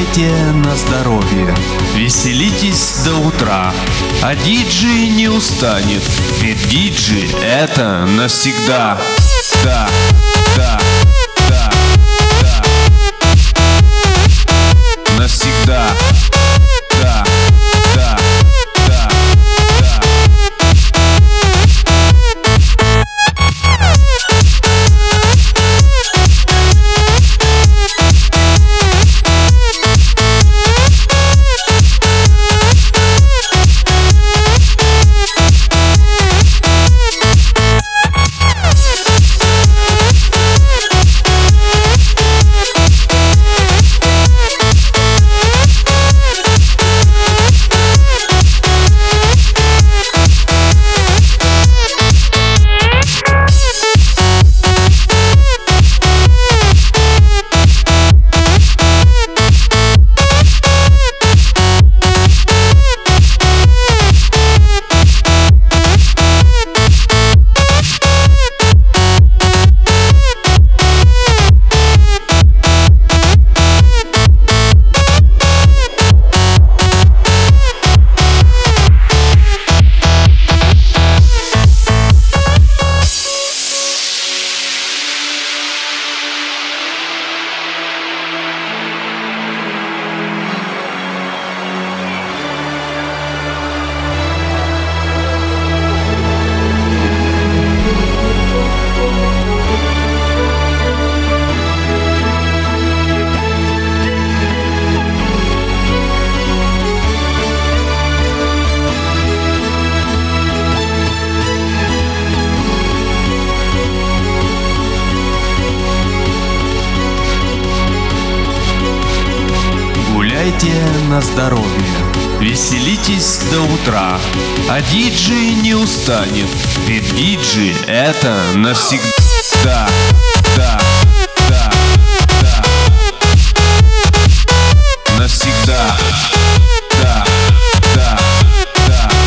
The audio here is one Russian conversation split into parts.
Гуляйте на здоровье, веселитесь до утра, а диджей не устанет, ведь диджей — это навсегда. Да, да, да, да. Навсегда. Да, да, да, да. Гуляйте на здоровье, веселитесь до утра, а диджей не устанет, ведь диджей — это навсегда. Да, да, да, да. Навсегда. Да, да, да, да.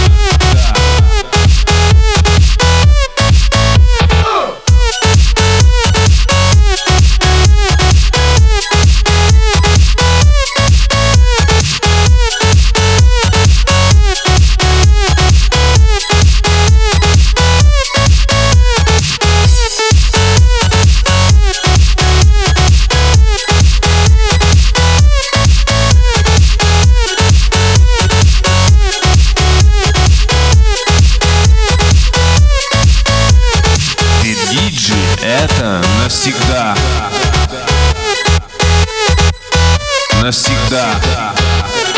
Это навсегда. Навсегда.